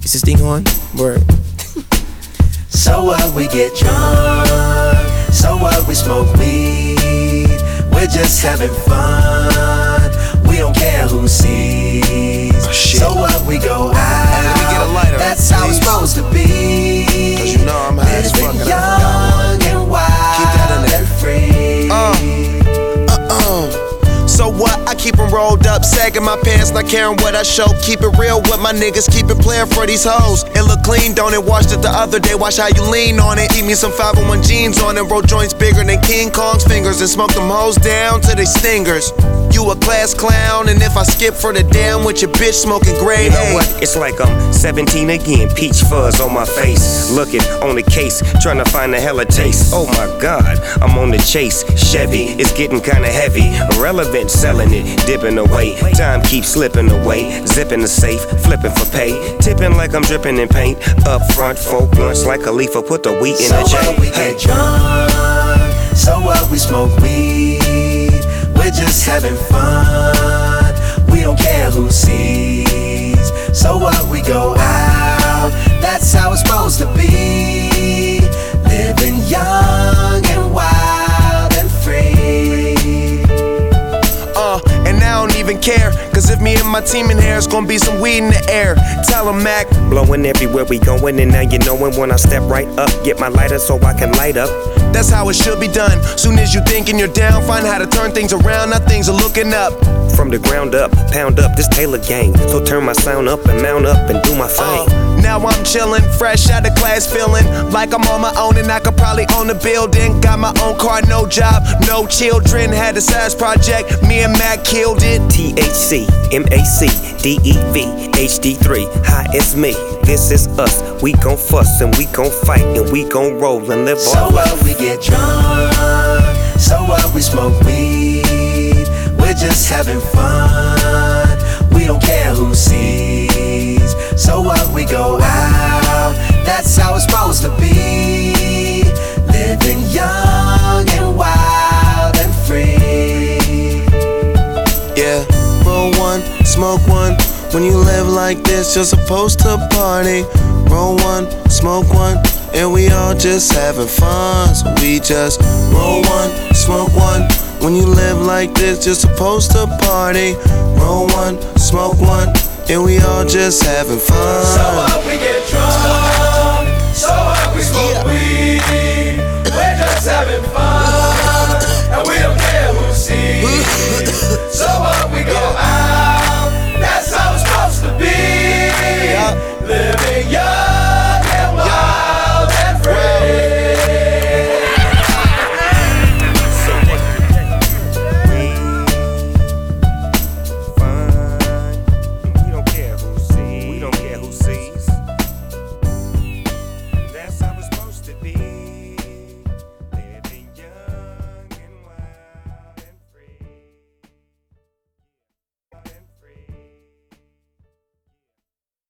Is this thing on? Word. So what, we get drunk. So what, we smoke weed. We're just having fun. We don't care who sees. So what, we go out. Let me get a lighter, that's how it's supposed to be. Cause you know I'm high as fuck. Living young and wild and free. So what? I keep them rolled up, sagging my pants, not caring what I show. Keep it real with my niggas, keep it playing for these hoes. It look clean, don't it? Washed it the other day, watch how you lean on it. Eat me some 501 jeans on it, roll joints bigger than King Kong's fingers, and smoke them hoes down to they stingers. You a class clown, and if I skip for the damn with your bitch smoking grade A. You know what? It's like I'm 17 again, peach fuzz on my face. Looking on the case, trying to find a hella taste. Oh my God, I'm on the chase. Chevy, it's getting kinda heavy. Irrelevant, selling it, dipping away. Time keeps slipping away. Zipping the safe, flipping for pay. Tipping like I'm dripping in paint. Up front, 4 blunts like a leaf, put the wheat in the So J. what, we get drunk. So what, we smoke weed. We're just having fun. We don't care who sees. So what, we go out. That's how it's supposed to be. Living young and wild and free. And I don't even care, cause if me and my team in here, it's gonna be some weed in the air. Tell 'em, Mac. Blowing everywhere we going, and now you knowin' when I step right up. Get my lighter so I can light up. That's how it should be done. Soon as you thinking you're down, find how to turn things around. Now things are looking up. From the ground up, pound up this Taylor gang. So turn my sound up and mount up and do my thing. Now I'm chillin', fresh out of class, feeling like I'm on my own and I could probably own a building. Got my own car, no job, no children. Had a size project, me and Mac killed it. THC, MAC, DEV, HD3. Hi, it's me. This is us. We gon' fuss and we gon' fight and we gon' roll and live So on. what, we get drunk. So what, we smoke weed. We're just having fun. We don't care who sees. So what, we go out. That's how it's supposed to be. Living young and wild and free. Yeah, roll one, smoke one. When you live like this, you're supposed to party. Roll one, smoke one, and we all just having fun. So we just roll one, smoke one. When you live like this, you're supposed to party. Roll one, smoke one, and we all just having fun. So what, we get drunk. So what, we smoke weed. We're just having fun. And we don't care who sees. So what, we go out.